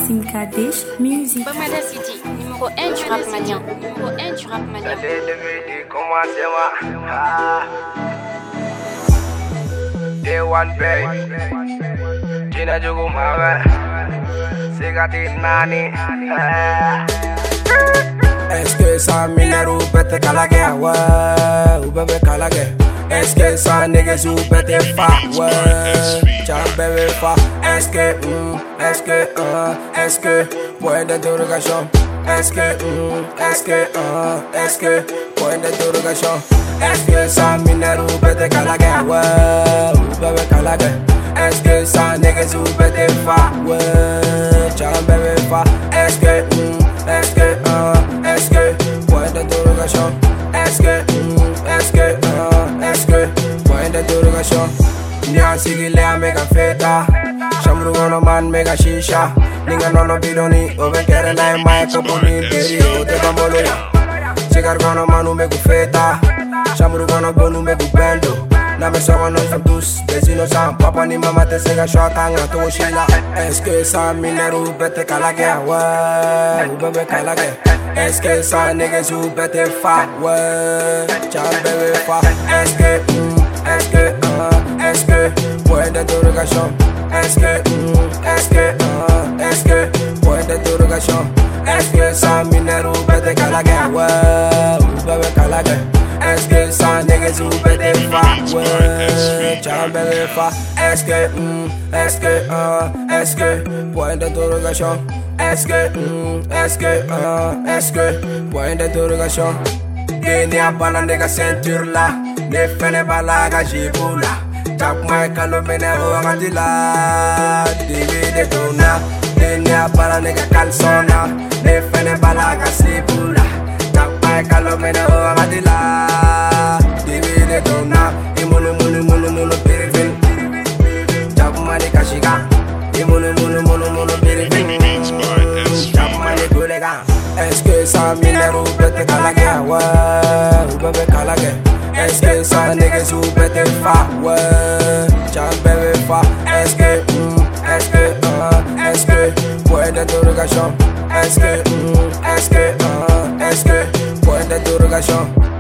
Team Kadesh Music. Bamada City, numéro 1 du rap malien. Numéro 1 du rap malien. Day one pay, Gina Jugu Mawe, Sigati Nani. Est-ce que ça minère ou bête kalage, ouais, ou bébé kalage? Est-ce que ça niggas ou bête fa, ouais, tiens bébé fa? Est-ce que, point d'interrogation? Est-ce que, point d'interrogation? Est-ce que ça minère ou bête kalage, ouais, ou bébé kalage? Est-ce que ça niggas ou bête fa, ouais, tiens bébé fa? Est-ce que, point d'interrogation? Est-ce que, point d'interrogation? Nyan sigile a mega feta, Shamru gono man mega shisha, Ninga nono bidoni, ove kere na ema e kaponi, Beri o te bambolo ya, Sigar gono manu megu feta, Shamru gono bonu megu bendo, Na me sono noi fam tous, Desino sam, Papa ni mama te sega shota nga to shila. Est-ce que ça mineru bete kalage, ouais, ou bebe kalage? Est-ce que ça niggas ou bete fa, ouais, chan bebe fa? Est-ce que, point d'interrogation? Est-ce que, point d'interrogation? Est-ce que ça mineru bete kalage, ouais, ou bebe kalage? Est-ce que ça niggas ou bete fa, ouais, chan bebe fa? Est-ce que, point d'interrogation? Est-ce que, point d'interrogation? Gini abana nega ceinture la, ne fene balaga jibula. Tap my kalo mene oagatila, divide dona. Gini abana nega calzona, ne fene balaga sibula. Tap my kalo mene oagatila, divide dona. Imunu pirifin, tap my kashiga. Imunu pirifin. Est-ce que ça minère ou bête kalage, ouais, ou bébé kalage? Est-ce que ça niggas ou bête fa, ouais, chan bébé fa? Est-ce que, point d'interrogation? Est-ce que, point d'interrogation?